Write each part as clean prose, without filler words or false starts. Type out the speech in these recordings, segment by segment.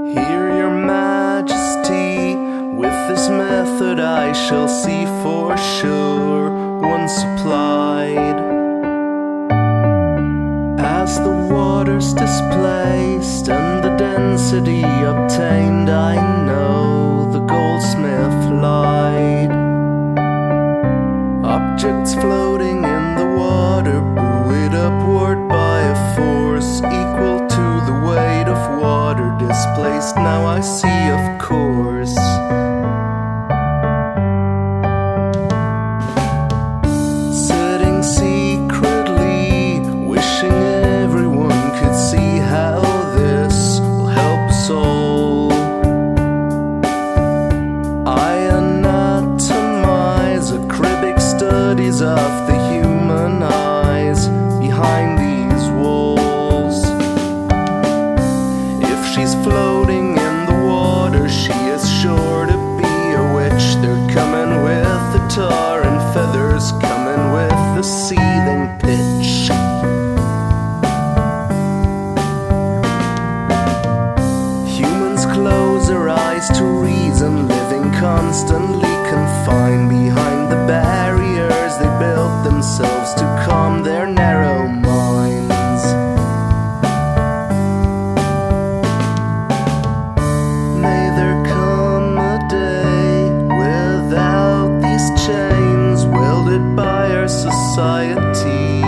Hear your majesty, with this method I shall see for sure one supplied. As the water's displaced and the density obtained, I know the goldsmith lied. Objects floating in the water, buoyed upward by a force equal to the weight of water displaced, now I see, of course. Sitting secretly, wishing everyone could see how this will help us all. I anatomize acribic studies of the human eyes behind these walls. If she's floating in the water, she is sure to be a witch. They're coming with the tar and feathers, coming with the seething pitch. Humans close their eyes to reason, living constantly confined behind the barriers they built themselves to calm their narrow minds. May there come a day without these chains wielded by our society,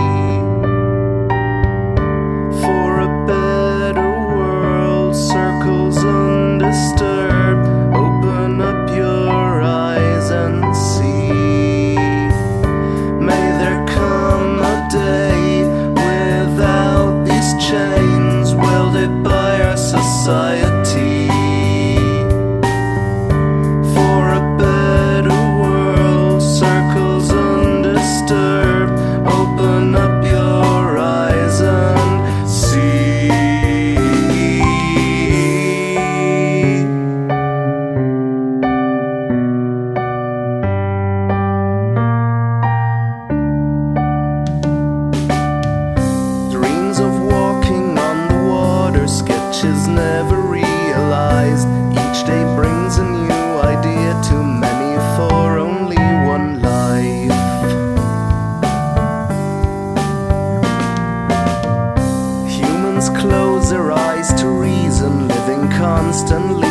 for a better world, circles undisturbed. Open up your eyes and see. May there come a day without these chains welded by our society, for a better world, circles undisturbed. Open up your eyes and see. Dreams of walking on the water, sketches never realized. Each day brings a new idea to many for only one life. Humans close their eyes to reason, living constantly